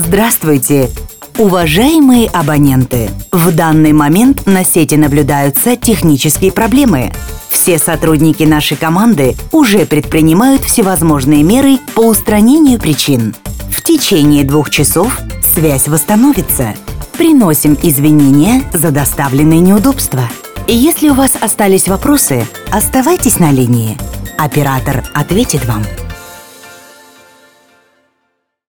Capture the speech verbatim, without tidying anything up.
Здравствуйте! Уважаемые абоненты! В данный момент на сети наблюдаются технические проблемы. Все сотрудники нашей команды уже предпринимают всевозможные меры по устранению причин. В течение двух часов связь восстановится. Приносим извинения за доставленные неудобства. И если у вас остались вопросы, оставайтесь на линии. Оператор ответит вам.